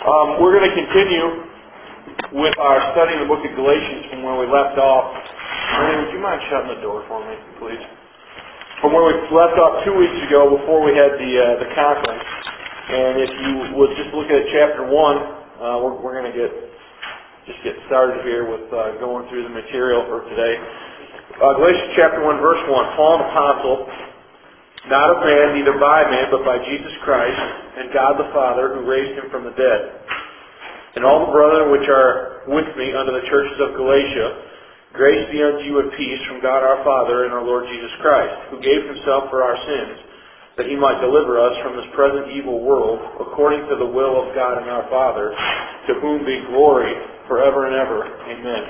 We're going to continue with our study of the book of Galatians from where we left off. Ernie, would you mind shutting the door for me, please? From where we left off 2 weeks ago before we had the conference. And if you would just look at chapter 1, we're going to get started here with going through the material for today. Galatians chapter 1, verse 1, Paul, an apostle, not of man, neither by man, but by Jesus Christ, and God the Father, who raised him from the dead. And all the brethren which are with me unto the churches of Galatia, grace be unto you and peace from God our Father and our Lord Jesus Christ, who gave himself for our sins, that he might deliver us from this present evil world, according to the will of God and our Father, to whom be glory forever and ever. Amen.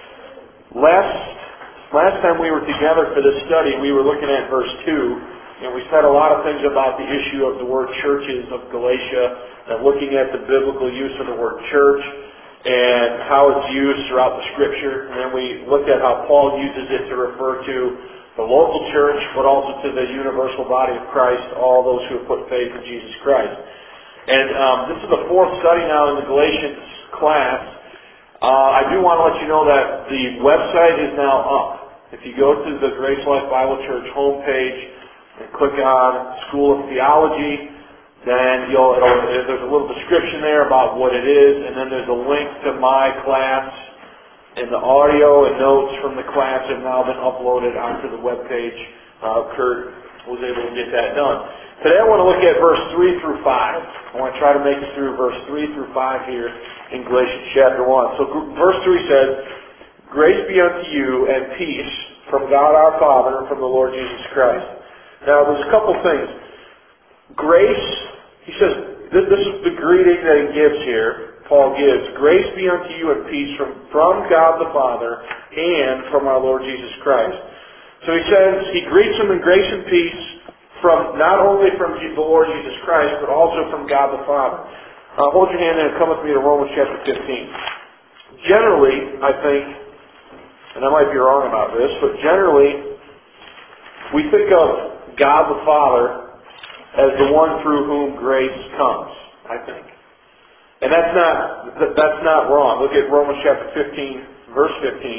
Last time we were together for this study, we were looking at verse 2, and we said a lot of things about the issue of the word churches of Galatia, and looking at the biblical use of the word church, and how it's used throughout the Scripture. And then we looked at how Paul uses it to refer to the local church, but also to the universal body of Christ, all those who have put faith in Jesus Christ. And this is the fourth study now in the Galatians class. I do want to let you know that the website is now up. If you go to the Grace Life Bible Church homepage and click on School of Theology, then there's a little description there about what it is, and then there's a link to my class, and the audio and notes from the class have now been uploaded onto the webpage. Kurt was able to get that done. Today I want to look at verse 3 through 5. I want to try to make it through verse 3 through 5 here in Galatians chapter 1. So verse 3 says, grace be unto you and peace from God our Father and from the Lord Jesus Christ. Now, there's a couple things. Grace, he says, this is the greeting that he gives here, Paul gives. Grace be unto you and peace from God the Father and from our Lord Jesus Christ. So he says, he greets them in grace and peace from not only from the Lord Jesus Christ, but also from God the Father. Hold your hand and come with me to Romans chapter 15. Generally, I think, and I might be wrong about this, but generally, we think of God the Father as the one through whom grace comes, I think. And that's not wrong. Look at Romans chapter 15, verse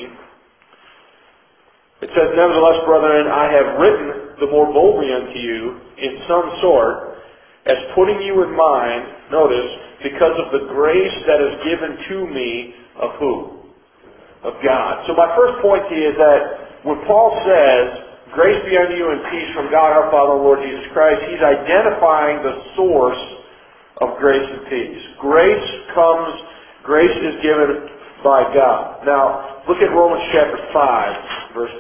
15. It says, nevertheless, brethren, I have written the more boldly unto you in some sort, as putting you in mind, notice, because of the grace that is given to me of who? Of God. So my first point to you is that when Paul says, grace be unto you and peace from God our Father and Lord Jesus Christ, he's identifying the source of grace and peace. Grace is given by God. Now, look at Romans chapter 5, verse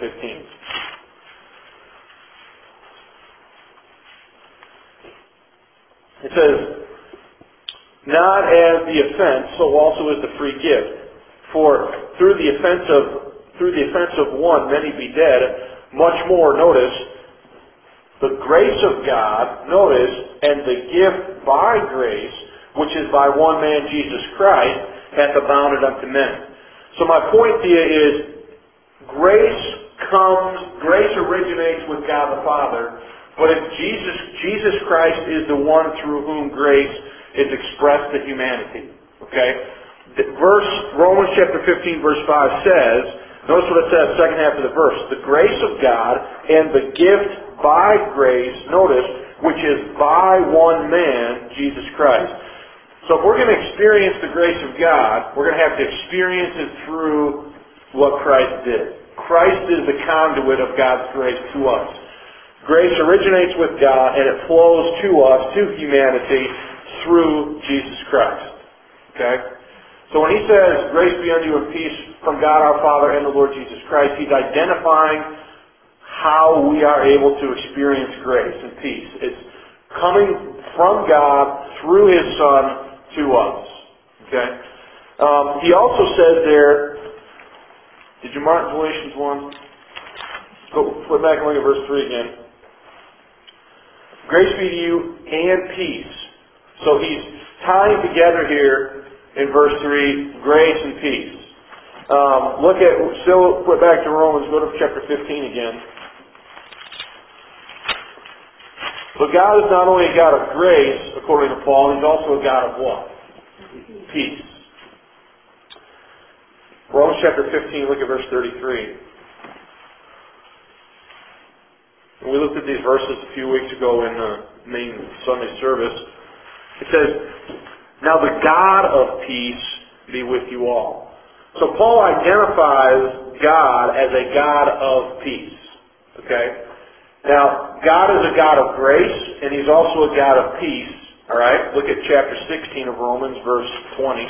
15. It says, not as the offense, so also is the free gift. For through the offense of one many be dead, much more, notice, the grace of God, notice, and the gift by grace, which is by one man, Jesus Christ, hath abounded unto men. So my point to you is, grace originates with God the Father, but if Jesus Christ is the one through whom grace is expressed to humanity. Okay? Romans chapter 15, verse 5 says, notice what it says, second half of the verse. The grace of God and the gift by grace, notice, which is by one man, Jesus Christ. So if we're going to experience the grace of God, we're going to have to experience it through what Christ did. Christ is the conduit of God's grace to us. Grace originates with God and it flows to us, to humanity, through Jesus Christ. Okay? So when he says, grace be unto you and peace from God our Father and the Lord Jesus Christ, he's identifying how we are able to experience grace and peace. It's coming from God through his Son to us. Okay? He also says there, did you mark Galatians 1? Go flip back and look at verse 3 again. Grace be to you and peace. So he's tying together here in verse 3, grace and peace. Still flip back to Romans, go to chapter 15 again. So God is not only a God of grace, according to Paul, he's also a God of what? Peace. Romans chapter 15, look at verse 33. And we looked at these verses a few weeks ago in the main Sunday service. It says, "Now the God of peace be with you all." So Paul identifies God as a God of peace. Okay? Now, God is a God of grace, and He's also a God of peace. Alright? Look at chapter 16 of Romans, verse 20.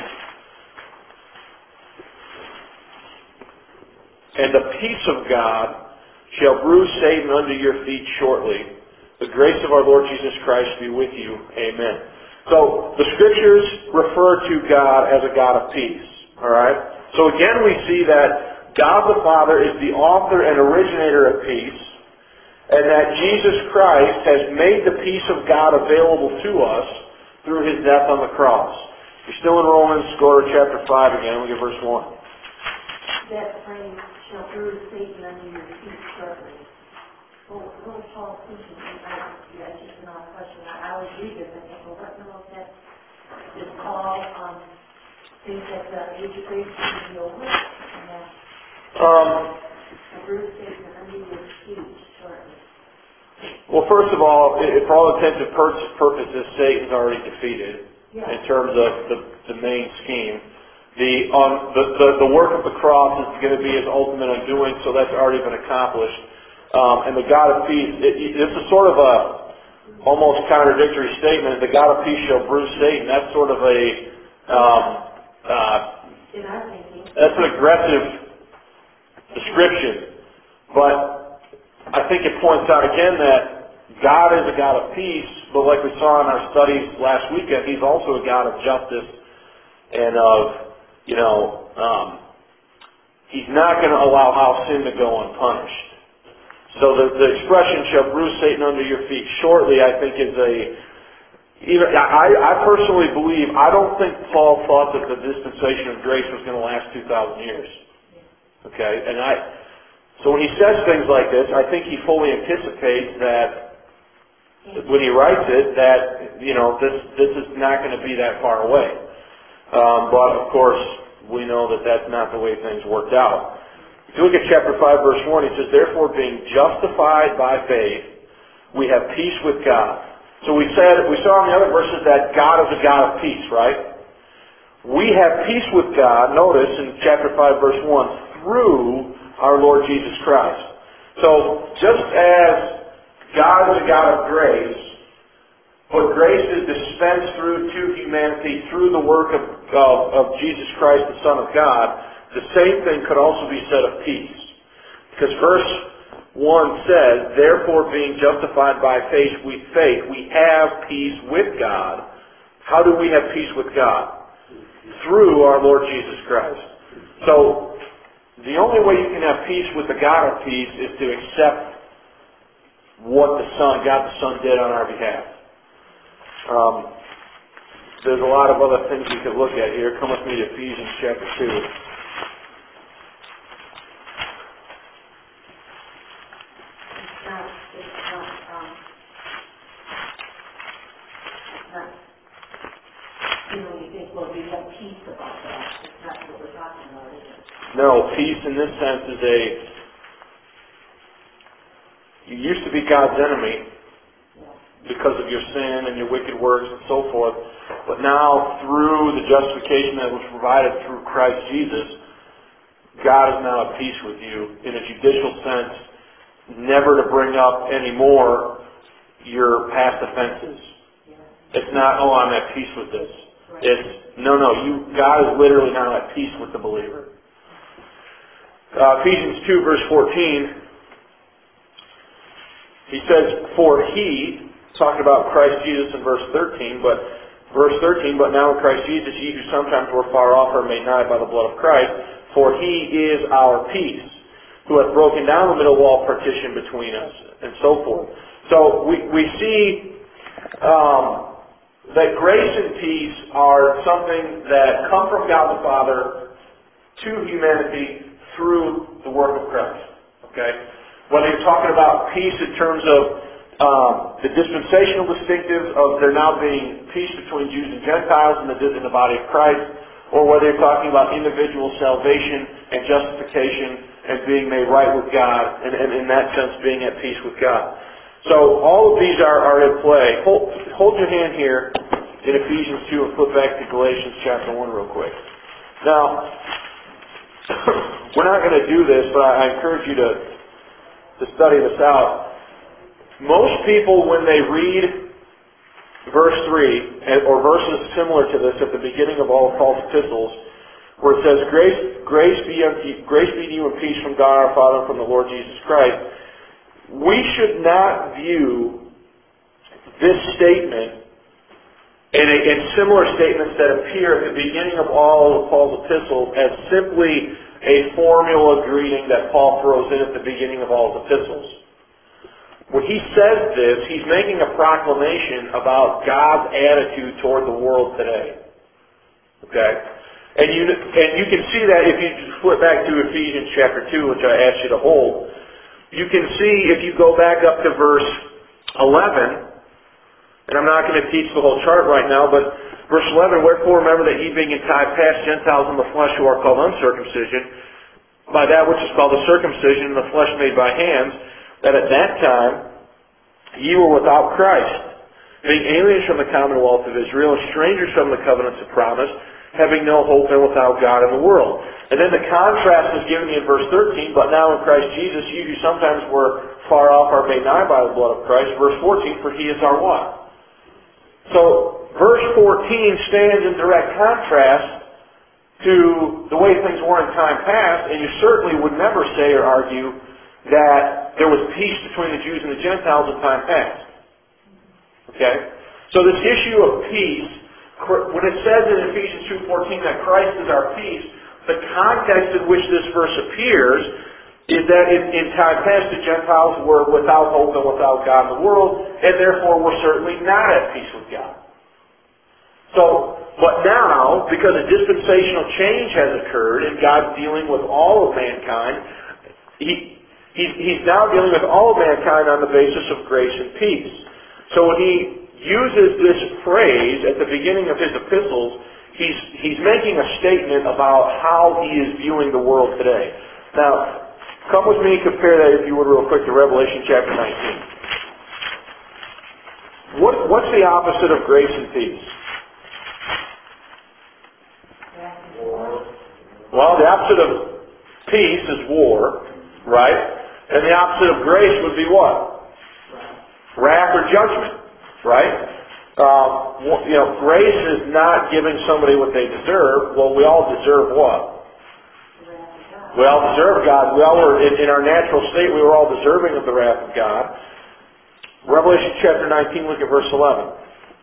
"And the peace of God shall bruise Satan under your feet shortly. The grace of our Lord Jesus Christ be with you. Amen." So, the Scriptures refer to God as a God of peace. Alright? So again we see that God the Father is the author and originator of peace, and that Jesus Christ has made the peace of God available to us through His death on the cross. If you're still in Romans, go to chapter 5 again, look at verse 1. "That phrase shall bruise Satan under your feet shortly." Well, what was Paul thinking? That's just an odd question. I always read this and think, well, what in the world is that? Does Paul think that the age of grace should be over? And that bruise Satan under your feet shortly. Well, first of all, for all intents and purposes, Satan's already defeated in terms of the main scheme. The work of the cross is going to be His ultimate undoing, so that's already been accomplished. And the God of peace, this is sort of a almost contradictory statement. The God of peace shall bruise Satan. That's sort of that's an aggressive description. But I think it points out again that God is a God of peace, but like we saw in our studies last weekend, He's also a God of justice and of, He's not going to allow sin to go unpunished. So the expression "shall bruise Satan under your feet shortly," I think is I personally believe, I don't think Paul thought that the dispensation of grace was going to last 2,000 years. Okay? So when he says things like this, I think he fully anticipates that when he writes it, that, this is not going to be that far away. But of course, we know that that's not the way things worked out. If you look at chapter 5, verse 1, he says, "Therefore, being justified by faith, we have peace with God." So we saw in the other verses that God is a God of peace, right? We have peace with God, notice in chapter 5, verse 1, through our Lord Jesus Christ. So, just as God is a God of grace, but grace is dispensed through to humanity through the work of Jesus Christ, the Son of God, the same thing could also be said of peace. Because verse 1 says, "Therefore, being justified by faith, we have peace with God." How do we have peace with God? Through our Lord Jesus Christ. So, the only way you can have peace with the God of peace is to accept what God the Son did on our behalf. There's a lot of other things we could look at here. Come with me to Ephesians chapter 2. You think, well, we have peace about that. It's not what we're talking about, is it? No, peace in this sense is you used to be God's enemy because of your sin and your wicked works and so forth, but now through the justification that was provided through Christ Jesus, God is now at peace with you in a judicial sense, never to bring up anymore your past offenses. It's not, I'm at peace with this. It's, God is literally now at peace with the believer. Ephesians 2, verse 14, he says, "For He," talking about Christ Jesus in verse 13, but now in Christ Jesus, ye who sometimes were far off are made nigh by the blood of Christ, for He is our peace, who hath broken down the middle wall partition between us, and so forth. So we see that grace and peace are something that come from God the Father to humanity through the work of Christ. Okay? Whether you're talking about peace in terms of the dispensational distinctives of there now being peace between Jews and Gentiles in the body of Christ, or whether you're talking about individual salvation and justification and being made right with God, and in that sense being at peace with God. So all of these are in play. Hold your hand here in Ephesians 2 and flip back to Galatians chapter 1 real quick. Now, we're not going to do this, but I encourage you to study this out. Most people, when they read verse 3, or verses similar to this at the beginning of all of Paul's epistles, where it says, grace be to you and peace from God our Father and from the Lord Jesus Christ, we should not view this statement and similar statements that appear at the beginning of all of Paul's epistles as simply a formula greeting that Paul throws in at the beginning of all his epistles. When he says this, he's making a proclamation about God's attitude toward the world today. Okay? And you can see that if you just flip back to Ephesians chapter 2, which I asked you to hold. You can see, if you go back up to verse 11, and I'm not going to teach the whole chart right now, but verse 11, wherefore remember that ye being in time past Gentiles in the flesh who are called uncircumcision, by that which is called the circumcision in the flesh made by hands, that at that time ye were without Christ, being aliens from the commonwealth of Israel, and strangers from the covenants of promise, having no hope and without God in the world. And then the contrast is given in verse 13, but now in Christ Jesus, you who sometimes were far off are made nigh by the blood of Christ. Verse 14, for he is our what? So, verse 14 stands in direct contrast to the way things were in time past, and you certainly would never say or argue that there was peace between the Jews and the Gentiles in time past. Okay? So this issue of peace, when it says in Ephesians 2:14 that Christ is our peace, the context in which this verse appears is that in time past the Gentiles were without hope and without God in the world, and therefore were certainly not at peace with God. So, but now, because a dispensational change has occurred and God's dealing with all of mankind, He's now dealing with all of mankind on the basis of grace and peace. So when He uses this phrase at the beginning of His epistles, He's making a statement about how He is viewing the world today. Now, come with me and compare that, if you would, real quick to Revelation chapter 19. What's the opposite of grace and peace? Well, the opposite of peace is war, right? And the opposite of grace would be what? Wrath or judgment, right? Grace is not giving somebody what they deserve. Well, we all deserve what? We all deserve God. We all were, in our natural state, we were all deserving of the wrath of God. Revelation chapter 19, look at verse 11.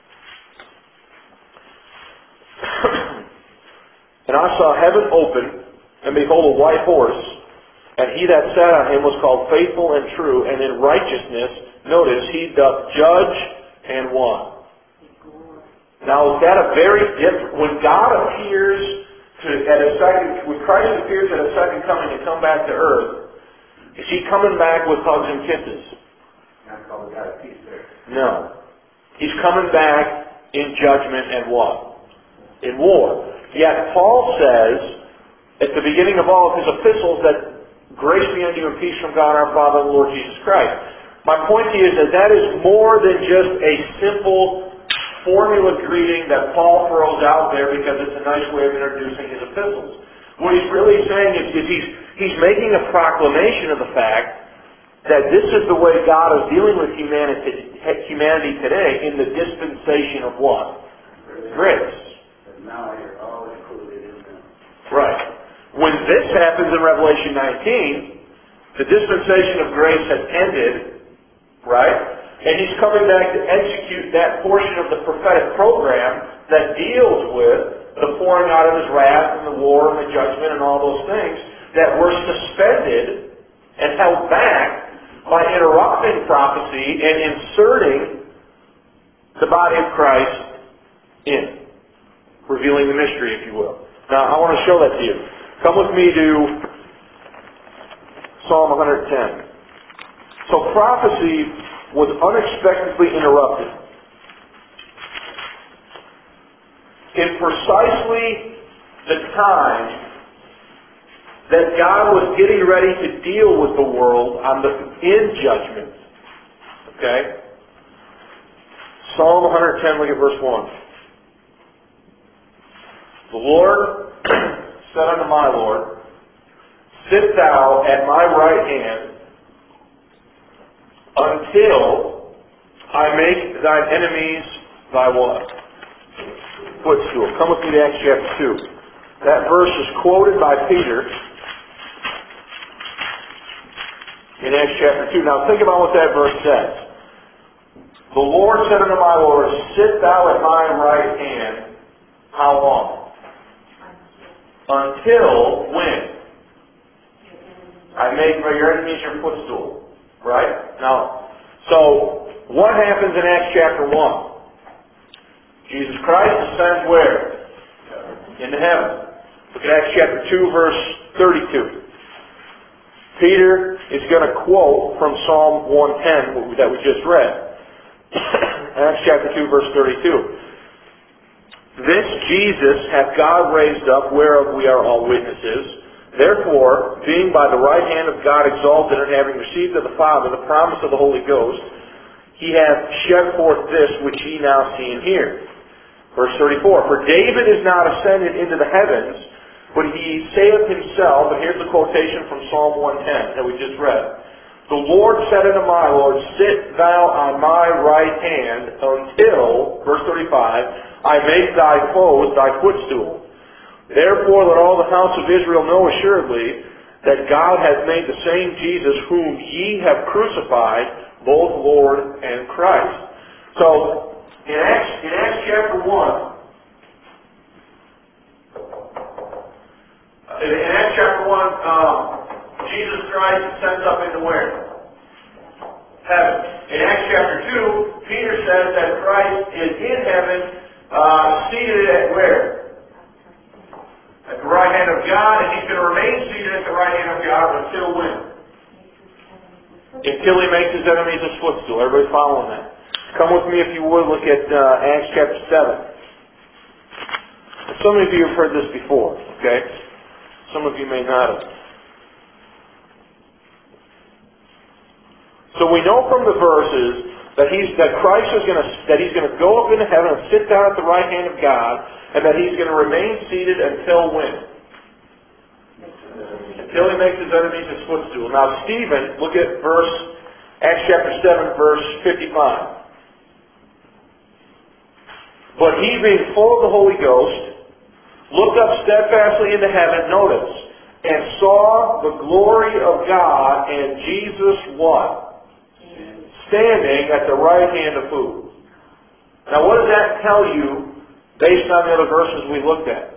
And I saw heaven open, and behold a white horse, and he that sat on him was called Faithful and True, and in righteousness, notice, he doth judge and what? Now is that a very different, when God appears when Christ appears at a second coming and come back to earth, is He coming back with hugs and kisses? Not called God of peace there. No. He's coming back in judgment and what? In war. Yet Paul says, at the beginning of all of his epistles, that grace be unto you and peace from God our Father and the Lord Jesus Christ. My point to you is that is more than just a simple formula greeting that Paul throws out there because it's a nice way of introducing his epistles. What he's really saying is he's making a proclamation of the fact that this is the way God is dealing with humanity today in the dispensation of what? Grace. But now you're all included in them. Right. When this happens in Revelation 19, the dispensation of grace has ended, right? And He's coming back to execute that portion of the prophetic program that deals with the pouring out of His wrath and the war and the judgment and all those things that were suspended and held back by interrupting prophecy and inserting the body of Christ in, revealing the mystery, if you will. Now, I want to show that to you. Come with me to Psalm 110. So prophecy was unexpectedly interrupted. In precisely the time that God was getting ready to deal with the world in judgment. Okay? Psalm 110, look at verse 1. The Lord said unto my Lord, sit thou at my right hand until I make thine enemies thy what? Footstool. Come with me to Acts chapter 2. That verse is quoted by Peter in Acts chapter 2. Now think about what that verse says. The Lord said unto my Lord, sit thou at my right hand. How long? Until when? I make your enemies your footstool. Right? Now, so what happens in Acts chapter 1? Jesus Christ ascends where? Into heaven. Look at Acts chapter 2, verse 32. Peter is going to quote from Psalm 110 that we just read. Acts chapter 2, verse 32. This Jesus hath God raised up, whereof we are all witnesses. Therefore, being by the right hand of God exalted, and having received of the Father the promise of the Holy Ghost, He hath shed forth this which ye now see and hear. Verse 34, for David is not ascended into the heavens, but he saith himself, and here's the quotation from Psalm 110 that we just read. The Lord said unto my Lord, sit thou on my right hand until, verse 35, I make thy foes thy footstool. Therefore let all the house of Israel know assuredly that God hath made the same Jesus whom ye have crucified, both Lord and Christ. So, in Acts chapter 1, Jesus Christ ascends up into where? Heaven. In Acts chapter 2, Peter says that Christ is in heaven, seated at where? At the right hand of God, and He's going to remain seated at the right hand of God until when? Until He makes His enemies His footstool. Everybody following that? Come with me, if you would, look at Acts chapter 7. Some of you have heard this before, okay? Some of you may not have. So we know from the verses that He's going to go up into heaven and sit down at the right hand of God, and that He's going to remain seated until when? Until He makes His enemies His footstool. Now Stephen, look at Acts chapter 7, verse 55. But he, being full of the Holy Ghost, looked up steadfastly into heaven, notice, and saw the glory of God and Jesus what? Standing at the right hand of who? Now what does that tell you based on the other verses we looked at?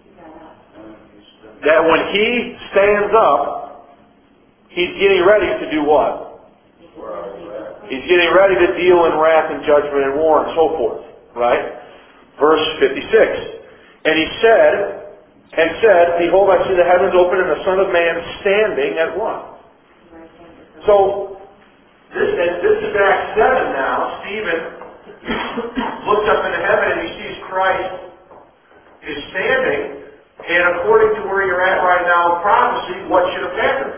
That when He stands up, He's getting ready to do what? He's getting ready to deal in wrath and judgment and war and so forth. Right? Verse 56. And He said, behold, I see the heavens open and the Son of Man standing at what? So, this is Acts 7 now. Stephen looks up into heaven and he sees Christ is standing, and according to where you're at right now in prophecy, what should have happened?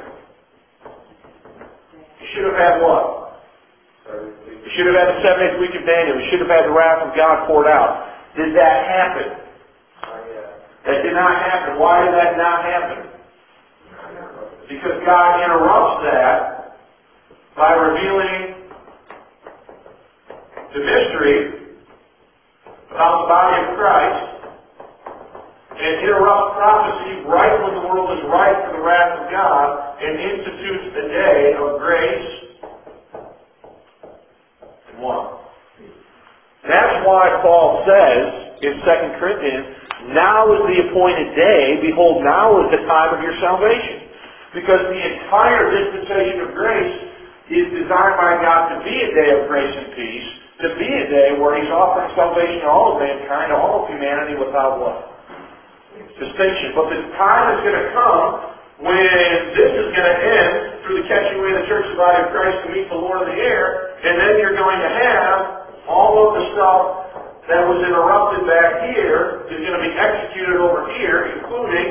You should have had what? You should have had the 70th week of Daniel. You should have had the wrath of God poured out. Did that happen? That did not happen. Why did that not happen? Because God interrupts that by revealing the mystery about the body of Christ, and interrupts prophecy right when the world is ripe for the wrath of God, and institutes a day of grace and one. That's why Paul says in 2 Corinthians, now is the appointed day, behold, now is the time of your salvation. Because the entire dispensation of grace is designed by God to be a day of grace and peace, to be a day where He's offering salvation to all of mankind, to all of humanity without what? Distinction. But the time is going to come when this is going to end through the catching away of the church, the body of Christ, to meet the Lord of the air, and then you're going to have all of the stuff that was interrupted back here is going to be executed over here, including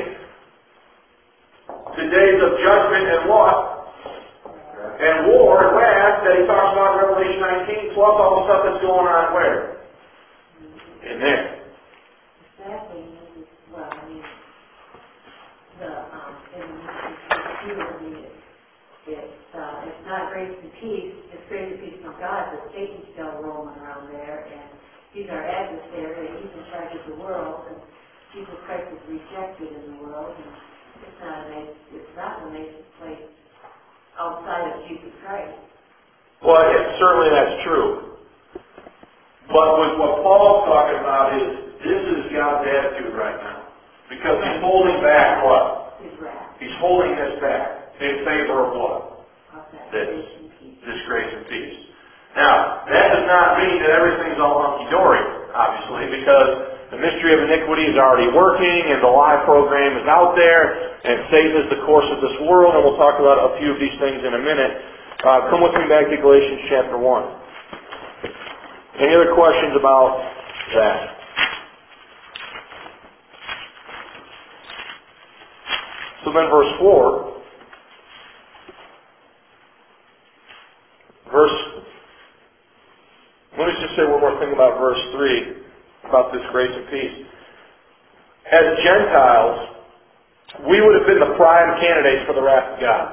the days of judgment and what? And war and wrath that he talks about in Revelation 19, plus all the stuff that's going on where? In there. Sadly, well, I mean, it's not grace and peace, it's grace and peace from God, but Satan's still roaming around there, and he's our adversary, and he's in charge of the world, and Jesus Christ is rejected in the world, and it's not an amazing place outside of Jesus Christ. Well, certainly that's true. But what Paul's talking about is, this is God's attitude right now. Because he's holding back what? His wrath. He's holding this back in favor of what? This grace and peace. Now, that does not mean that everything's all hunky-dory, obviously, because the mystery of iniquity is already working, and the lie program is out there, and Satan is the course of this world, and we'll talk about a few of these things in a minute. Come with me back to Galatians chapter 1. Any other questions about that? So then verse 4, let me just say one more thing about verse 3, about this grace and peace. As Gentiles, we would have been the prime candidates for the wrath of God.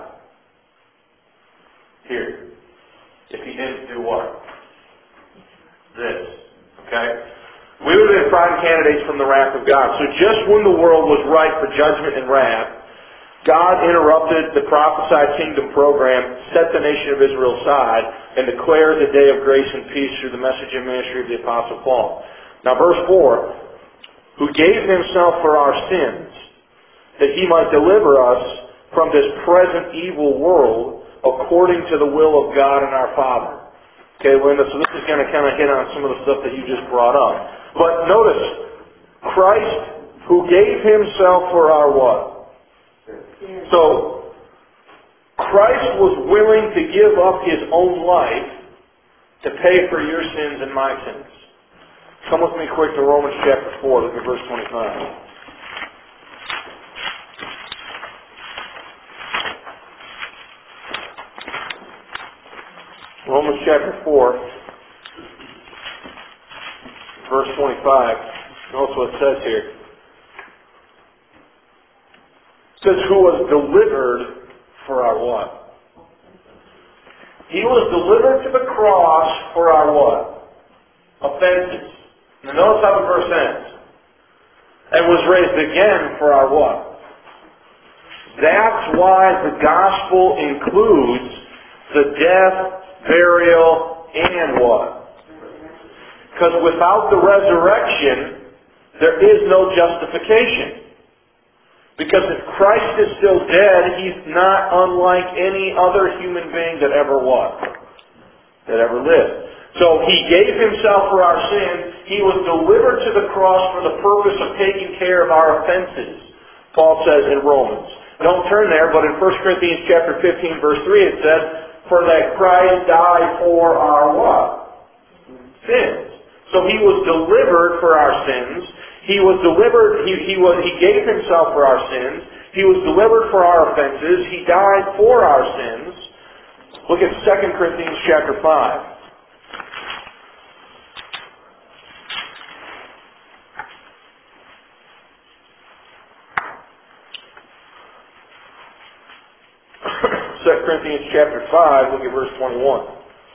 Here. If he didn't do what? This. Okay? We would have been prime candidates from the wrath of God. So just when the world was ripe for judgment and wrath, God interrupted the prophesied kingdom program, set the nation of Israel aside, and declared the day of grace and peace through the message and ministry of the Apostle Paul. Now verse 4, who gave himself for our sins, that he might deliver us from this present evil world, according to the will of God and our Father. Okay, Linda, so this is going to kind of hit on some of the stuff that you just brought up. But notice, Christ, who gave himself for our what? So, Christ was willing to give up his own life to pay for your sins and my sins. Come with me quick to Romans chapter 4, look at verse 25. Romans chapter 4, verse 25. Notice what it says here. It says, who was delivered for our what? He was delivered to the cross for our what? Offenses. Now notice how the verse ends. And was raised again for our what? That's why the gospel includes the death, burial, and what? Because without the resurrection, there is no justification. Because if Christ is still dead, he's not unlike any other human being that ever was, that ever lived. So he gave himself for our sins. He was delivered to the cross for the purpose of taking care of our offenses, Paul says in Romans. Don't turn there, but in 1 Corinthians chapter 15, verse 3, it says, for that Christ died for our what? Sins. So he was delivered for our sins. He was delivered, he gave himself for our sins. He was delivered for our offenses. He died for our sins. Look at 2 Corinthians chapter 5. Corinthians chapter 5, look at verse 21.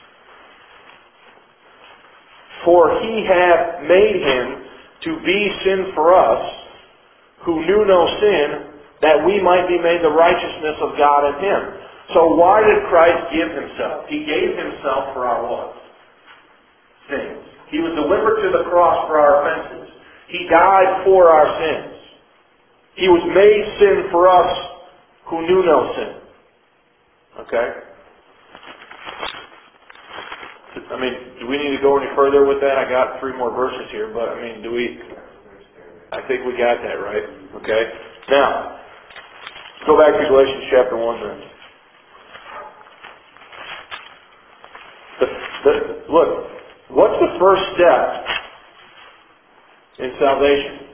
For he hath made him to be sin for us, who knew no sin, that we might be made the righteousness of God in him. So why did Christ give himself? He gave himself for our what? Sins. He was delivered to the cross for our offenses. He died for our sins. He was made sin for us who knew no sin. Okay? I mean, do we need to go any further with that? I got 3 more verses here, but I mean, I think we got that, right? Okay? Now, Go back to Galatians chapter 1 then. Look, what's the first step in salvation?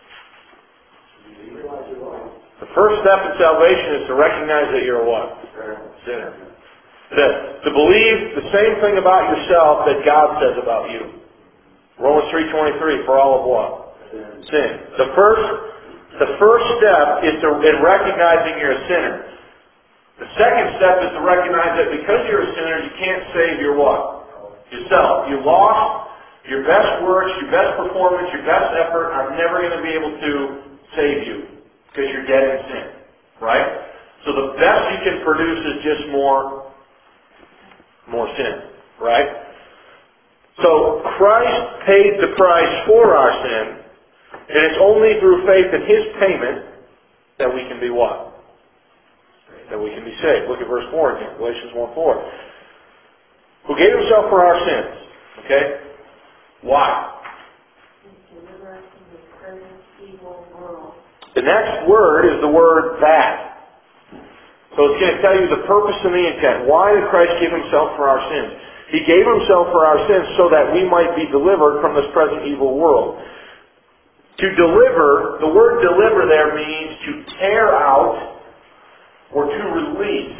The first step in salvation is to recognize that you're a what? Sinner. To believe the same thing about yourself that God says about you. Romans 3:23, for all of what? Sin. The first step is in recognizing you're a sinner. The second step is to recognize that because you're a sinner, you can't save your what? Yourself. You lost your best works, your best performance, your best effort are never going to be able to save you because you're dead in sin. Right? So the best you can produce is just more sin. Right? So Christ paid the price for our sin, and it's only through faith in His payment that we can be what? That we can be saved. Look at verse 4 again, Galatians 1:4. Who gave Himself for our sins. Okay? Why? Deliver us from the present evil world. The next word is the word that. So it's going to tell you the purpose and the intent. Why did Christ give Himself for our sins? He gave Himself for our sins so that we might be delivered from this present evil world. To deliver, the word deliver there means to tear out or to release.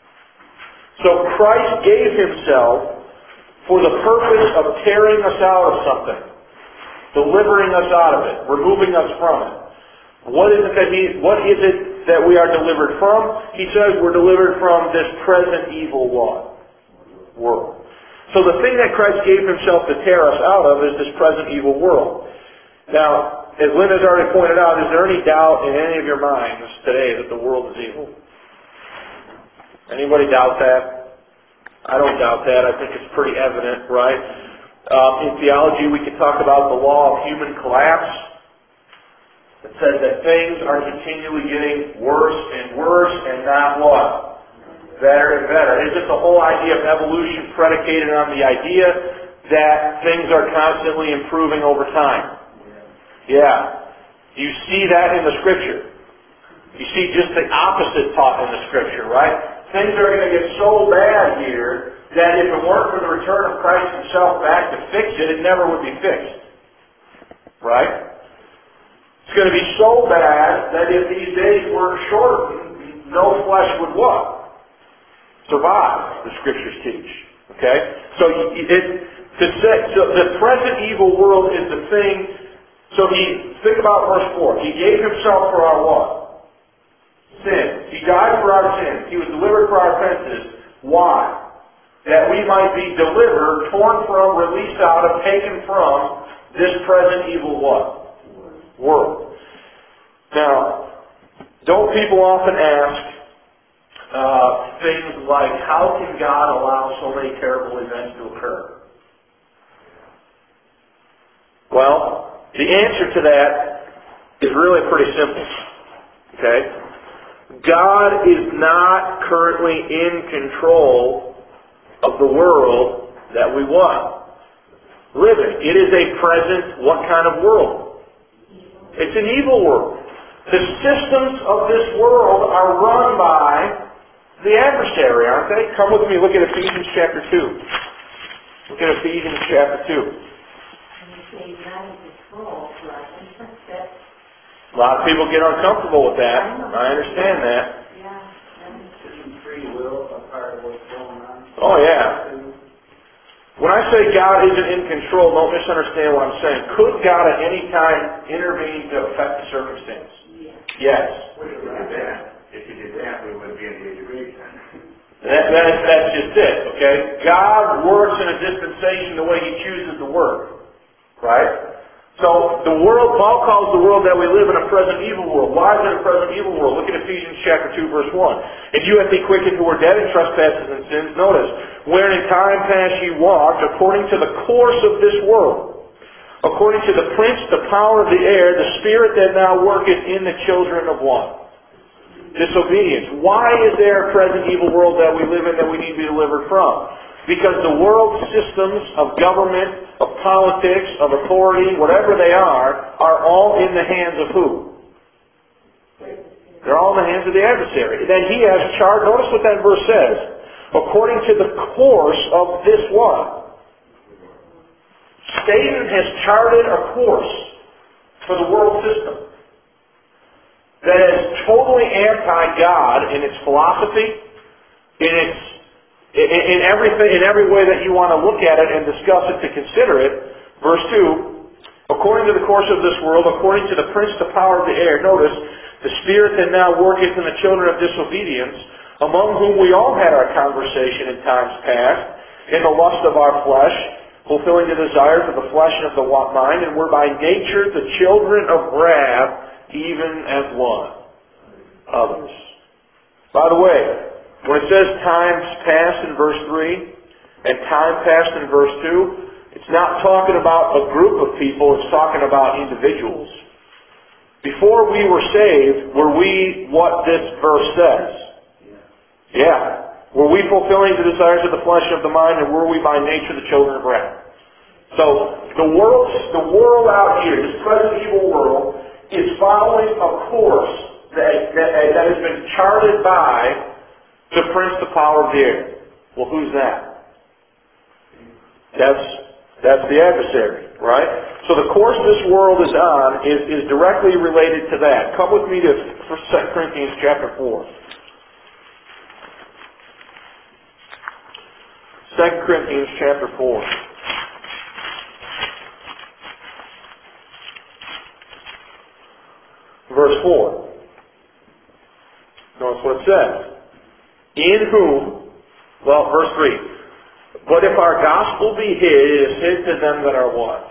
So Christ gave Himself for the purpose of tearing us out of something, delivering us out of it, removing us from it. What is it that we are delivered from? He says we're delivered from this present evil world. So the thing that Christ gave Himself to tear us out of is this present evil world. Now, as Lynn has already pointed out, is there any doubt in any of your minds today that the world is evil? Anybody doubt that? I don't doubt that. I think it's pretty evident, right? In theology, we can talk about the law of human collapse. It says that things are continually getting worse and worse and not what? Better and better. Isn't the whole idea of evolution predicated on the idea that things are constantly improving over time? Yeah. You see that in the Scripture. You see just the opposite taught in the Scripture, right? Things are going to get so bad here that if it weren't for the return of Christ Himself back to fix it, it never would be fixed. Right? It's going to be so bad that if these days weren't shortened, no flesh would what? Survive, the Scriptures teach. Okay? So the present evil world is the thing. So think about verse 4. He gave Himself for our what? Sin. He died for our sins. He was delivered for our offenses. Why? That we might be delivered, torn from, released out of, taken from this present evil what? World. Now, don't people often ask things like, how can God allow so many terrible events to occur? Well, the answer to that is really pretty simple. Okay? God is not currently in control of the world that we live in. It is a present, what kind of world? It's an evil world. The systems of this world are run by the adversary, aren't they? Come with me, look at Ephesians chapter 2. Look at Ephesians chapter 2. And you say not in control, right? A lot of people get uncomfortable with that. I understand that. Isn't free will a part of what's going on? Oh, yeah. When I say God isn't in control, don't misunderstand what I'm saying. Could God at any time intervene to affect the circumstance? Yes. If He did that, we wouldn't be in the degrees then. That's just it, okay? God works in a dispensation the way He chooses to work. Right? So the world, Paul calls the world that we live in a present evil world. Why is it a present evil world? Look at Ephesians chapter 2, verse 1. And you have been quickened who were dead in trespasses and sins. Notice, wherein in time past ye walked according to the course of this world, according to the prince, the power of the air, the spirit that now worketh in the children of what? Disobedience. Why is there a present evil world that we live in that we need to be delivered from? Because the world systems of government, of politics, of authority, whatever they are all in the hands of who? They're all in the hands of the adversary. Then he has charged, notice what that verse says, according to the course of this what? Satan has charted a course for the world system that is totally anti-God in its philosophy, in every way that you want to look at it and discuss it to consider it. Verse 2, according to the course of this world, according to the prince, the power of the air. Notice, the spirit that now worketh in the children of disobedience, among whom we all had our conversation in times past, in the lust of our flesh, fulfilling the desires of the flesh and of the mind, and were by nature the children of wrath, even as what? Others. By the way, when it says times past in verse 3, and time past in verse 2, it's not talking about a group of people, it's talking about individuals. Before we were saved, were we what this verse says? Yeah. Were we fulfilling the desires of the flesh and of the mind, and were we by nature the children of wrath? So, the world out here, this present evil world, is following a course that has been charted by the prince, the power of the air. Well, who's that? That's the adversary, right? So the course this world is on is directly related to that. Come with me to 2 Corinthians chapter 4. 2 Corinthians chapter 4. Verse 4. Notice what it says. In whom, verse 3. But if our gospel be hid, it is hid to them that are what?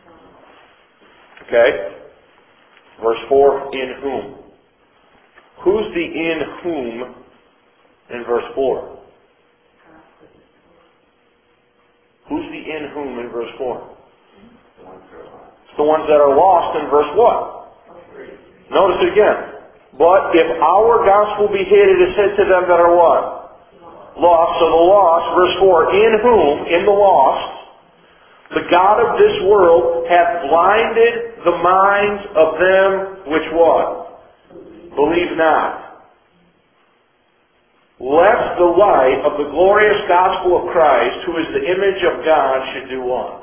Okay. Verse 4, in whom. Who's the in whom in verse 4? Who's the in whom in verse 4? It's the ones that are lost in verse what? Notice it again. But if our gospel be hid, it is hid to them that are what? Lost. So the lost, verse 4, in whom, in the lost, the God of this world hath blinded the minds of them which what? Believe not. Lest the light of the glorious gospel of Christ, who is the image of God, should do what?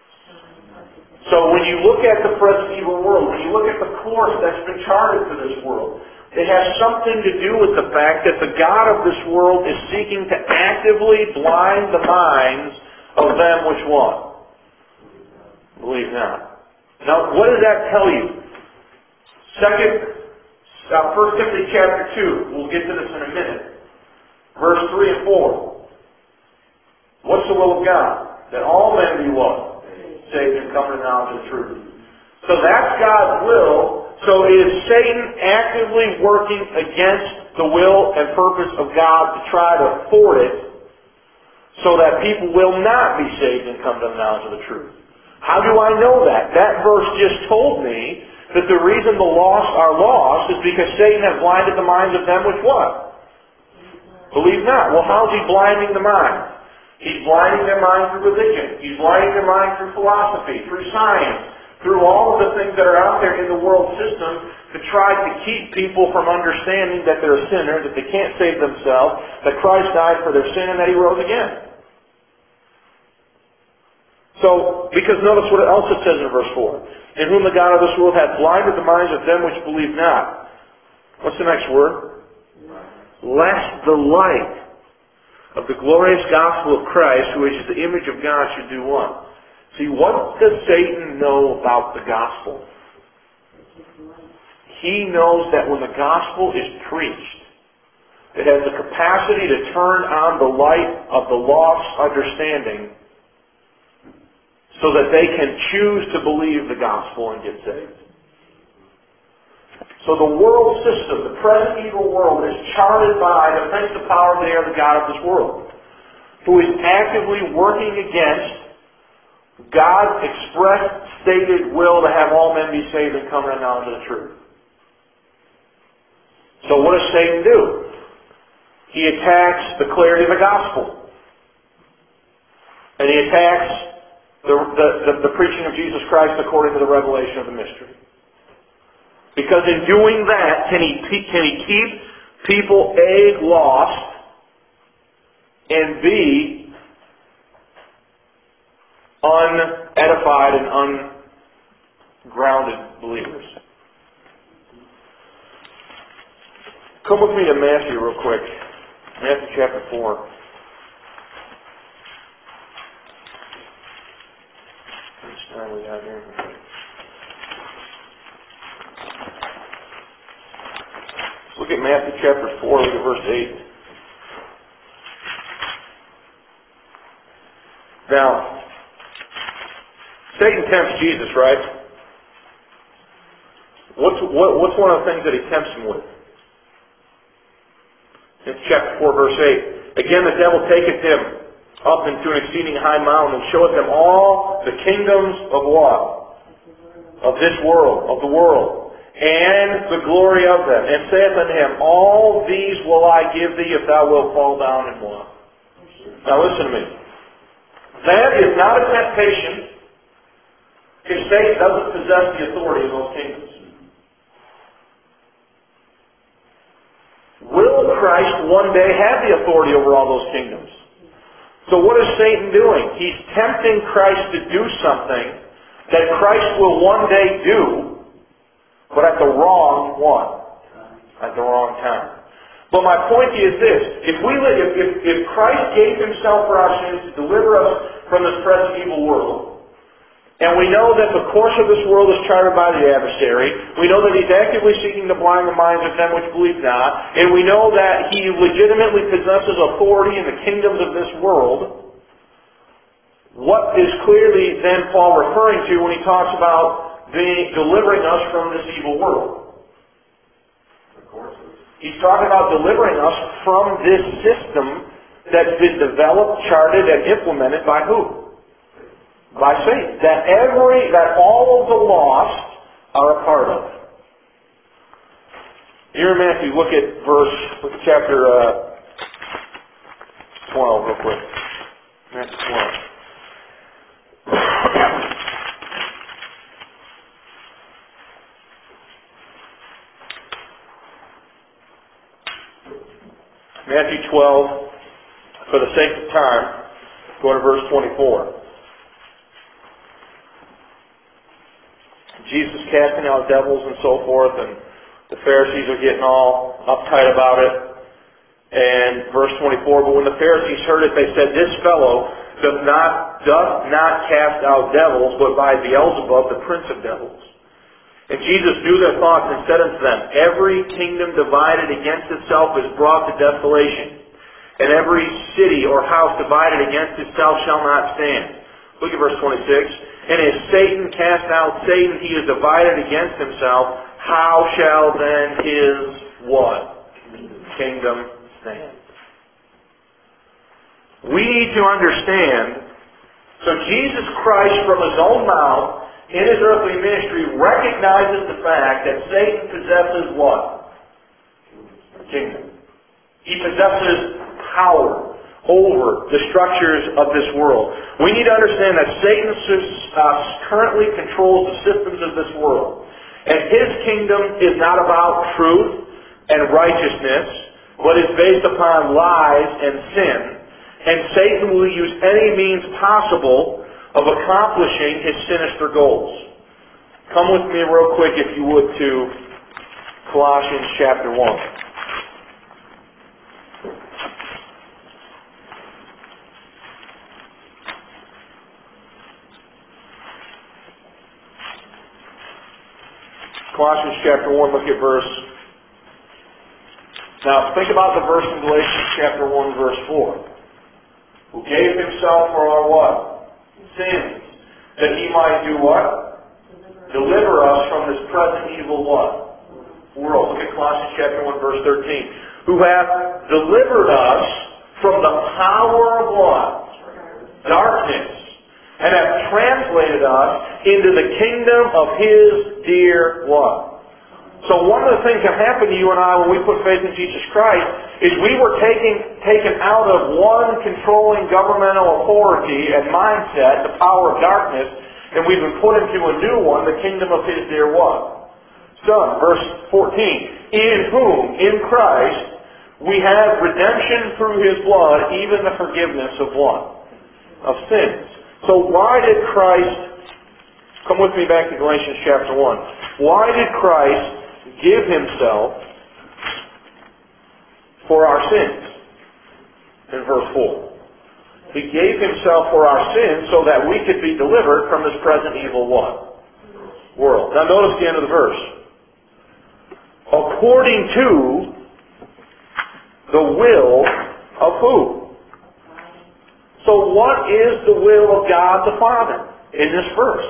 So when you look at the present evil world, when you look at the course that's been charted for this world, it has something to do with the fact that the God of this world is seeking to actively blind the minds of them which what? Believe not. Now, what does that tell you? 1 Timothy chapter 2, we'll get to this in a minute. Verse 3 and 4. What's the will of God? That all men be what? Saved and come to the knowledge of the truth. So that's God's will. So is Satan actively working against the will and purpose of God to try to thwart it so that people will not be saved and come to the knowledge of the truth? How do I know that? That verse just told me that the reason the lost are lost is because Satan has blinded the minds of them which what? Believe not. Well, how's he blinding the minds? He's blinding their mind through religion. He's blinding their mind through philosophy, through science, through all of the things that are out there in the world system to try to keep people from understanding that they're a sinner, that they can't save themselves, that Christ died for their sin and that He rose again. So, because notice what else it says in verse 4. In whom the God of this world hath blinded the minds of them which believe not. What's the next word? Lest the light of the glorious gospel of Christ, who is the image of God, should do what? See, what does Satan know about the gospel? He knows that when the gospel is preached, it has the capacity to turn on the light of the lost understanding so that they can choose to believe the gospel and get saved. So the world system, the present evil world, is charted by the prince of power of the air, the God of this world, who is actively working against God's expressed, stated will to have all men be saved and come to the knowledge of the truth. So what does Satan do? He attacks the clarity of the gospel. And he attacks the preaching of Jesus Christ according to the revelation of the mystery. Because in doing that, can he keep people, A, lost, and B, unedified and ungrounded believers? Come with me to Matthew real quick. Matthew chapter 4. How much time we got here? Look at Matthew chapter 4, look at verse 8. Now, Satan tempts Jesus, right? What's one of the things that he tempts him with? In chapter 4, verse 8. Again, the devil taketh him up into an exceeding high mountain and showeth him all the kingdoms of what? Of this world, of the world, and the glory of them, and saith unto him, all these will I give thee if thou wilt fall down and what? Now listen to me. That is not a temptation if Satan doesn't possess the authority of those kingdoms. Will Christ one day have the authority over all those kingdoms? So what is Satan doing? He's tempting Christ to do something that Christ will one day do, but at the wrong one. At the wrong time. But my point is this: if Christ gave Himself for our sins to deliver us from this present evil world, and we know that the course of this world is charted by the adversary, we know that he's actively seeking to blind the minds of them which believe not, and we know that he legitimately possesses authority in the kingdoms of this world, what is clearly then Paul referring to when he talks about delivering us from this evil world? He's talking about delivering us from this system that's been developed, charted, and implemented by who? By Satan. That all of the lost are a part of. Here in Matthew, look at chapter 12 real quick. Matthew 12. Matthew 12, for the sake of time, go to verse 24. Jesus casting out devils and so forth, and the Pharisees are getting all uptight about it. And verse 24, but when the Pharisees heard it, they said, this fellow doth not cast out devils, but by Beelzebub, the prince of devils. And Jesus knew their thoughts and said unto them, every kingdom divided against itself is brought to desolation, and every city or house divided against itself shall not stand. Look at verse 26. And if Satan cast out Satan, he is divided against himself. How shall then his what? Kingdom stand? We need to understand, so Jesus Christ from His own mouth, in His earthly ministry, recognizes the fact that Satan possesses what? Kingdom. He possesses power over the structures of this world. We need to understand that Satan currently controls the systems of this world. And his kingdom is not about truth and righteousness, but is based upon lies and sin. And Satan will use any means possible of accomplishing his sinister goals. Come with me real quick, if you would, to Colossians chapter 1. Colossians chapter 1, look at verse. Now, think about the verse in Galatians chapter 1, verse 4. Who gave Himself for our what? Sins. That He might do what? Deliver us from this present evil what? World. Look at Colossians chapter 1, verse 13. Who hath delivered us from the power of what? Darkness. And have translated us into the kingdom of His dear what? So one of the things that happened to you and I when we put faith in Jesus Christ is we were taken out of one controlling governmental authority and mindset, the power of darkness, and we've been put into a new one, the kingdom of His dear what? Son, verse 14, in whom, in Christ, we have redemption through His blood, even the forgiveness of what? Of sins. So why did Christ, come with me back to Galatians chapter 1. Why did Christ give Himself for our sins? In verse 4. He gave Himself for our sins so that we could be delivered from this present evil what? World. Now notice the end of the verse. According to the will of who? So what is the will of God the Father in this verse?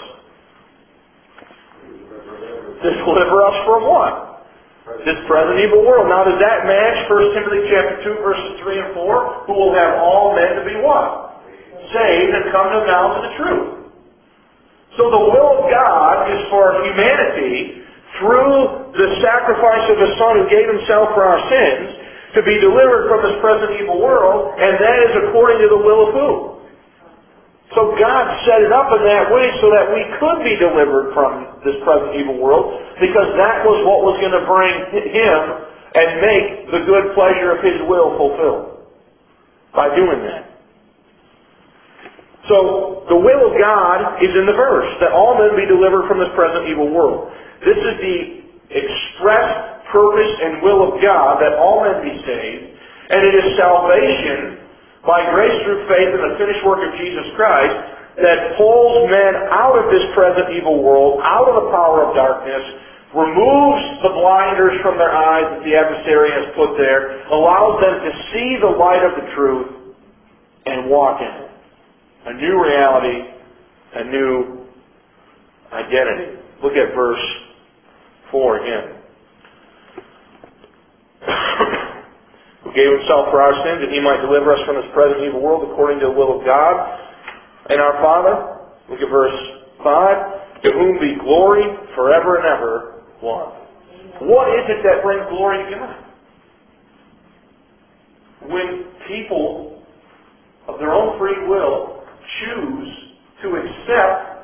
To deliver us from what? This present evil world. Now does that match 1 Timothy chapter 2 verses 3 and 4? Who will have all men to be what? Saved and come to the knowledge of the truth. So the will of God is for humanity, through the sacrifice of His Son who gave Himself for our sins, to be delivered from this present evil world, and that is according to the will of who? So God set it up in that way so that we could be delivered from this present evil world, because that was what was going to bring Him and make the good pleasure of His will fulfilled. By doing that. So, the will of God is in the verse, that all men be delivered from this present evil world. This is the express purpose and will of God, that all men be saved, and it is salvation by grace through faith in the finished work of Jesus Christ that pulls men out of this present evil world, out of the power of darkness, removes the blinders from their eyes that the adversary has put there, allows them to see the light of the truth, and walk in it. A new reality, a new identity. Look at verse 4 again. Who gave Himself for our sins, that He might deliver us from this present evil world according to the will of God and our Father. Look at verse 5. To whom be glory forever and ever. What is it that brings glory to God? When people of their own free will choose to accept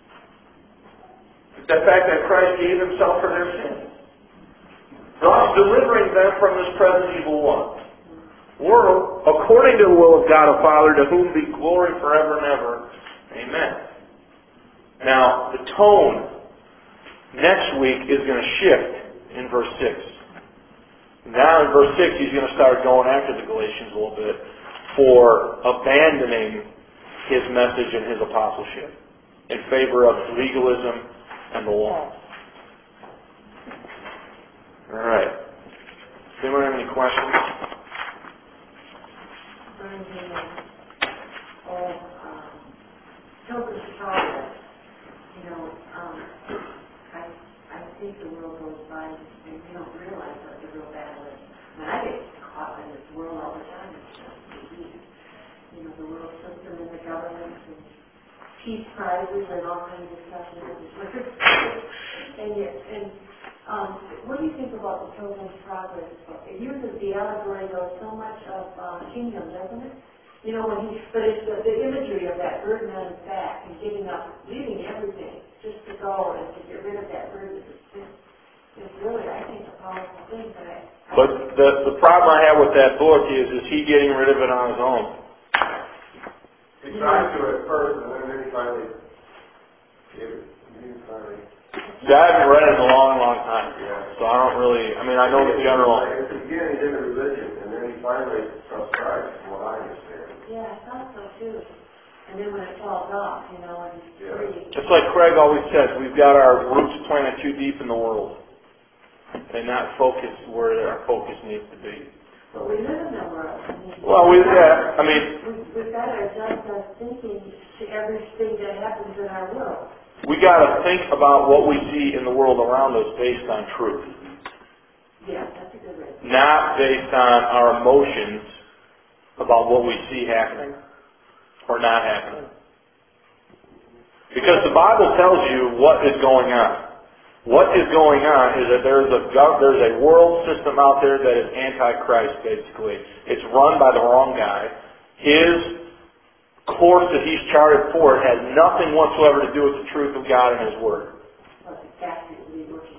the fact that Christ gave Himself for their sins, thus delivering them from this present evil world, according to the will of God the Father, to whom be glory forever and ever. Amen. Now, the tone next week is going to shift in verse 6. Now in verse 6 he's going to start going after the Galatians a little bit for abandoning his message and his apostleship in favor of legalism and the law. Alright. Does anyone have any questions? Pilgrim's Progress. I think the world goes by and you don't realize what the real battle is. I get caught in this world all the time. The world system and the government and peace prizes and all kinds of stuff. What do you think about the Pilgrim's Progress book? It uses the allegory, though, so much of kingdom, doesn't it? But it's the imagery of that burden on his back and giving up, leaving everything just to go and to get rid of that burden. It's really, I think, a powerful thing. But the problem I have with that book is he getting rid of it on his own? He tried to at first, and then he finally gave it. See, I haven't read it in a long, long time. Yeah. So I don't really, I know the general. At the beginning, he did a religion, and then he finally trusts Christ, from what I understand. Yeah, I thought so too. And then when it falls off, and he's free. Just like Craig always says, we've got our roots planted too deep in the world and not focused where our focus needs to be. But we live in the world. We've got to adjust our thinking to everything that happens in our world. We got to think about what we see in the world around us based on truth. Yeah, that's a good way. Not based on our emotions about what we see happening or not happening. Because the Bible tells you what is going on. What is going on is that there's a world system out there that is anti-Christ, basically. It's run by the wrong guy. His course that he's charted for it has nothing whatsoever to do with the truth of God and His Word. And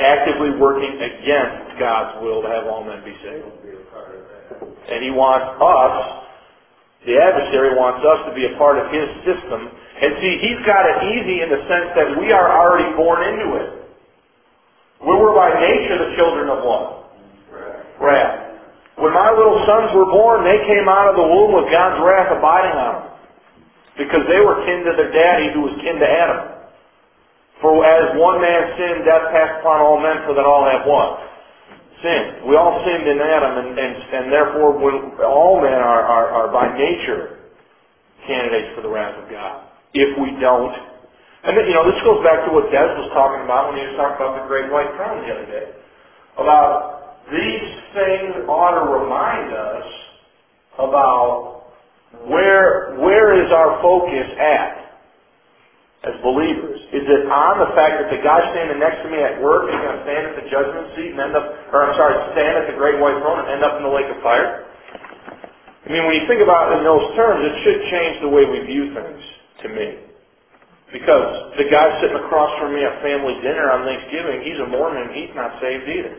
actively working against God's will to have all men be saved. And he wants us, the adversary wants us to be a part of his system. And see, he's got it easy in the sense that we are already born into it. We were by nature the children of what? Wrath. When my little sons were born, they came out of the womb with God's wrath abiding on them. Because they were kin to their daddy who was kin to Adam. For as one man sinned, death passed upon all men, for that all have what? Sin. We all sinned in Adam, and therefore when all men are by nature candidates for the wrath of God. If we don't. And then, this goes back to what Des was talking about when he was talking about the great white throne the other day. About these things ought to remind us about where is our focus at as believers. Is it on the fact that the guy standing next to me at work is going to stand at the judgment seat and stand at the great white throne and end up in the lake of fire? I mean, when you think about it in those terms, it should change the way we view things to me. Because the guy sitting across from me at family dinner on Thanksgiving, he's a Mormon and he's not saved either.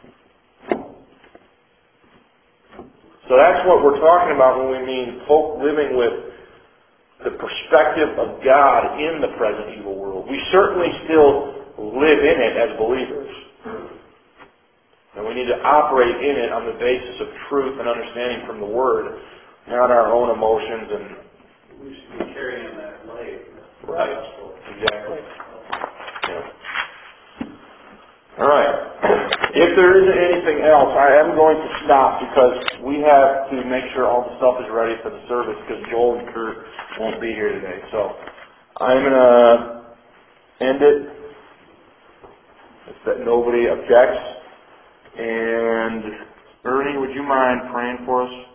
So that's what we're talking about when we mean folk living with the perspective of God in the present evil world. We certainly still live in it as believers. And we need to operate in it on the basis of truth and understanding from the Word, not our own emotions and... We should be carrying that light. Right. Exactly. Yeah. All right. If there isn't anything else, I am going to stop because we have to make sure all the stuff is ready for the service because Joel and Kurt won't be here today. So I'm going to end it if that nobody objects. And Ernie, would you mind praying for us?